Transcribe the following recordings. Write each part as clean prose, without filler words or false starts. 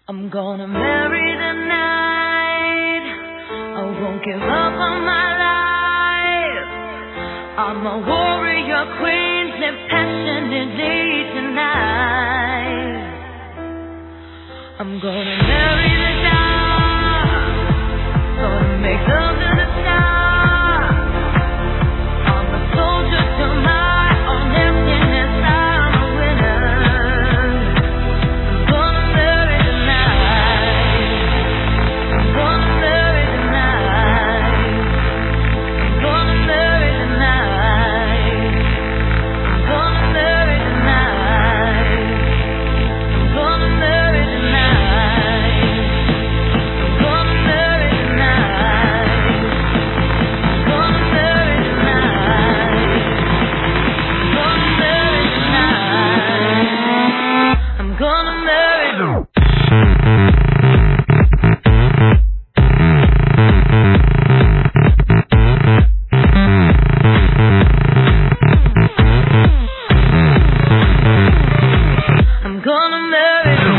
I'm gonna marry the night. I won't give up on my life. I'm a warrior queen, live passionately tonight. I'm gonna marry the dark. Gonna make love to the stars. I'm a soldier to my own emptiness. I'm a winner. I'm gonna marry the night. I'm gonna marry the night. I'm gonna marry the night. I'm gonna marry the night. I'm gonna marry the night. I'm gonna marry the night. I'm gonna marry the night. I'm gonna marry the night. I'm gonna marry the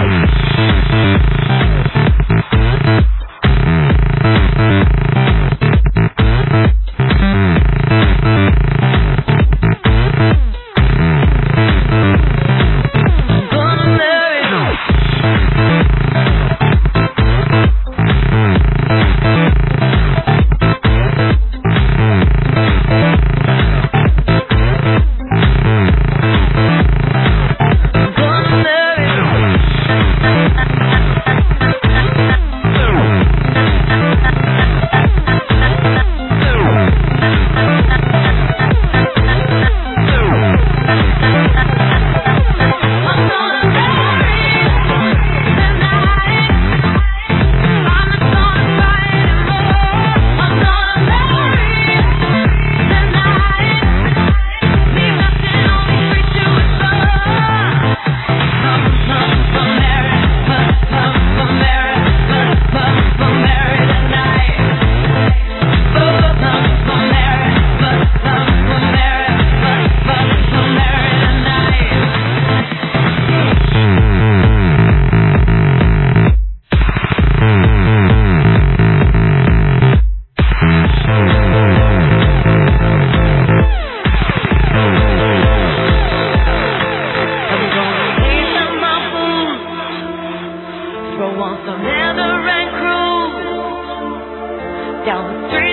throw on some leather and cruise down the street.